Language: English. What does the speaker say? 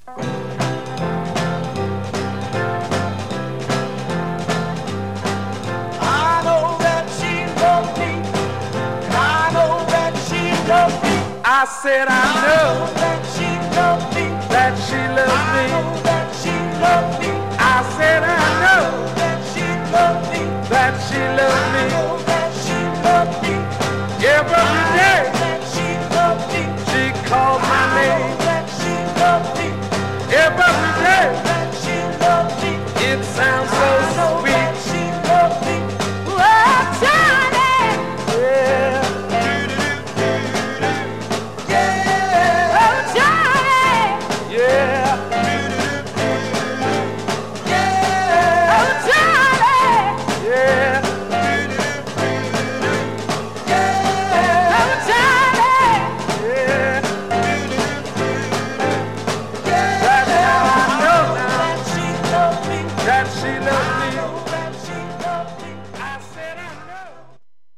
I know that she loves me, and I know that she loves me. I said I know that she loves me, that she loves I me. know that she loves me. I said I know that she loves me, that she loves I me. know that she loves me. Every day That she loves me, she calls my name. that she loves me, Every day that she loves me. it sounds so I know